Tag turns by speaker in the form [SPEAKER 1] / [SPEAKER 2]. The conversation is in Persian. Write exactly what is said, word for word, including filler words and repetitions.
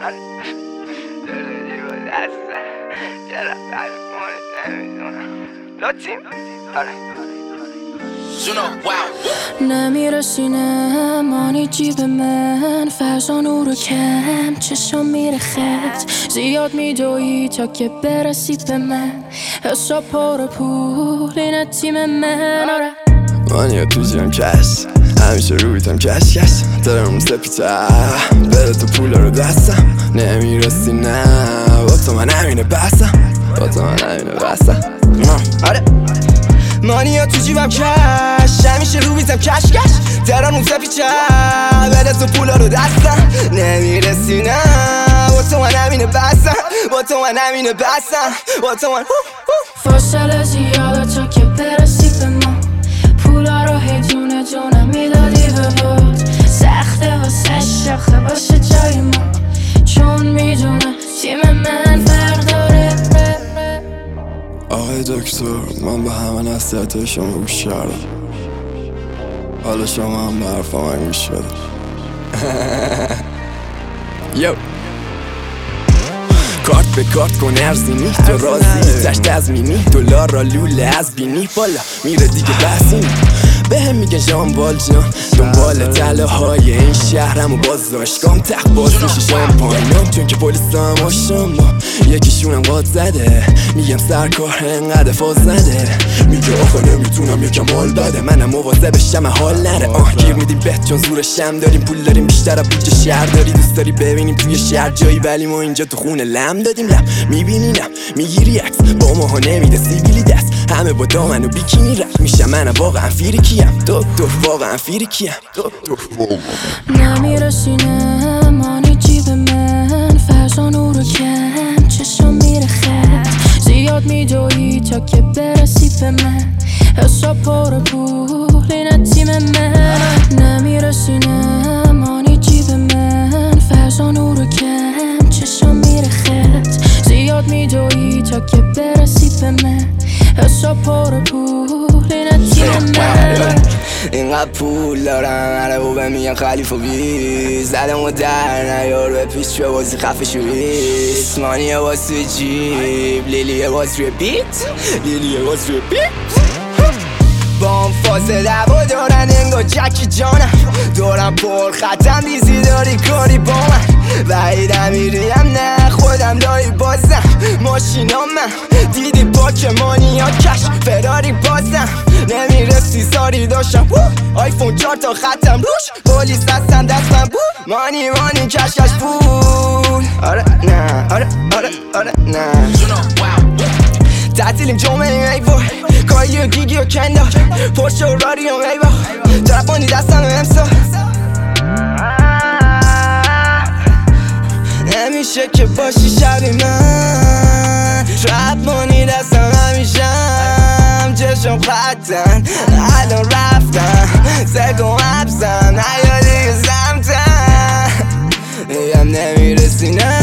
[SPEAKER 1] نمیرسینه مانی جیب من فرزا نورو کم چشم میره خط زیاد میدوی تا که برسی به من حساب پر پول اینه تیم من آره
[SPEAKER 2] مانیا تو جیم کش همیشه رویتم کش کش دارم سپیته بده تو پولا رو دستم نمیرسی نه با تو من همینه بسم با تو من همینه بسم آره مانیا تو جیبم کش همیشه رویتم کش کش دارم اون سپیچه بده تو پولا رو دستم نمیرسی نه با تو من همینه بسم با تو من همینه بسم با تو من
[SPEAKER 1] فاصله زیاده تا که برسی به ما پولا رو هی دونه دونه میدادی به بود سخته واسه شاخه باشه جای ما چون میدونه تیم من فرق داره
[SPEAKER 2] آقای دکتر من به همه نصیحتای شما گوش کردم حالا شما هم به حرف من گوش بده یو کارت به کارت کن ارزینی تو رازی تشت از مینی دلار را لوله از بینی بالا میره دیگه بحثینی به هم میگن جانبال جان دنبال تله های این شهرم و باز داشتگام تخت باز میشه شامپاینام چون که پولیس هم آشام با یکیشونم قاد زده میگم سرکار انقدر فاز نده میگه آخه نمیتونم یکم حال بده منم موازه بشم حال نره آه گیر میدیم بهت چون زورشم داریم پول داریم بیشتر از بودجه شهر داری دوست داری ببینیم توی شهر جایی ولی ما اینجا تو خونه لم دادیم لم میبینی نم میگیری عکس با ماها نمیده سیبیلی دست همه با دامن و بیکینی رفت میشم منم واقعا فیری کیم دکتر واقعا فیری کیم دکتر
[SPEAKER 1] نمیرسینه مانی جیب من فرزا نورو کم چشم میره خط زیاد میدوی تا که برسی به من حساب پر پول اینه تیم من نمیرسینه مانی جیب من فرزا نورو کم چشم میره خط زیاد میدوی تا که برسی به من حساب پر پول اینه تیم من
[SPEAKER 2] اینقدر پول دارم هره و به میگن خلیفه بیز زدم و در نیار به پیش به بازی خفه شویست مانیه باز توی جیب لیلیه باز روی بیت لیلیه باز روی بیت با هم فاصله دعوا دارن انگار جکی جانم دورم پر ختم دیزی داری کاری با من وحید امیریم نه خودم لای بازم ماشینام من دیدی پاک مانیا کش فراری بازم نمیرسی ساری داشتم آیفون چار تا ختم روش پولیس هستم دستم بود مانی مانی کش کش پول آره نه آره آره آره نه تعطیلیم جمعه ایوار کاری و گیگی و کندار پرشه و راری و ایوار ترپانی دستم و امسا نمیشه که باشی شبی من ترپانی دستم همیشم چشم خطن الان رفتم سگم حبسم نیادی سمتم میگم نمیرسی نه